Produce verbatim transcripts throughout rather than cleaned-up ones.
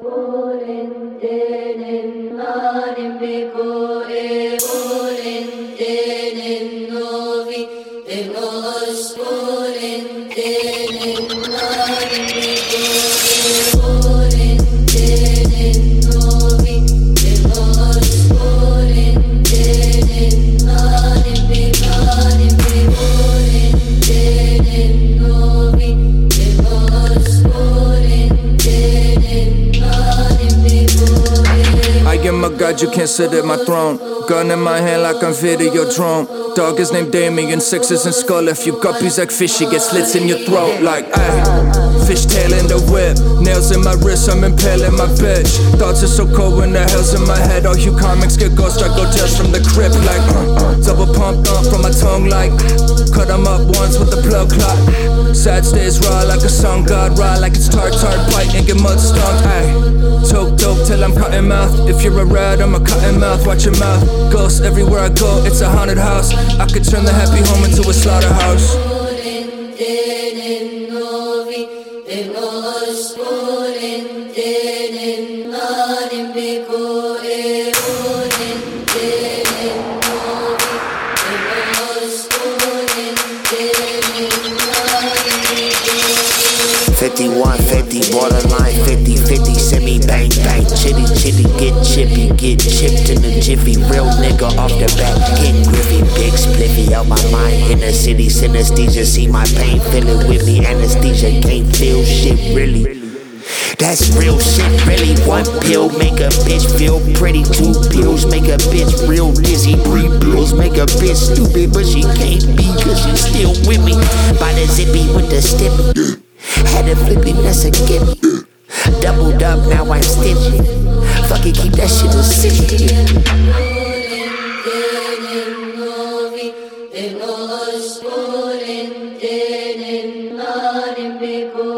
God, you can't sit at my throne. Gun in my hand like I'm video drone. Dog is named Damien, sixes and skull. If you guppies like fish, you get slits in your throat. Like, ayy, fishtail in the whip. Nails in my wrist, I'm impaling my bitch. Thoughts are so cold when the hell's in my head. All you comics get ghost, I go tales from the crypt. Like, uh, uh, double pump up from my tongue like cut 'em up once with the plug clock. Sad stays raw like a sun god. Raw like it's tart tart bite and get mud stung. Ayy, toke dope till I'm cutting mouth. If you're a rat, I'm a cutting mouth. Watch your mouth. Ghosts everywhere I go, it's a haunted house. I could turn the happy home into a slaughterhouse. fifty-one fifty, borderline fifty fifty, send me bang bang, chitty chitty, get chippy, get chipped in the jiffy, real nigga off the back, get griffy, big spliffy, out my mind, in the city, synesthesia, see my pain, feel it with me, anesthesia, can't feel shit really. That's real shit, really. One pill make a bitch feel pretty. Two pills make a bitch real dizzy. Three pills make a bitch stupid, but she can't be cause she's still with me. By the zippy with the stippy. Had a flippy, that's a gimme. Doubled up, now I'm stingy. Fuck it, keep that shit a secret.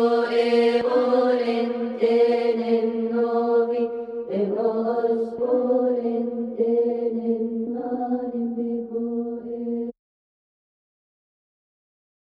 Volente nel novi, e vos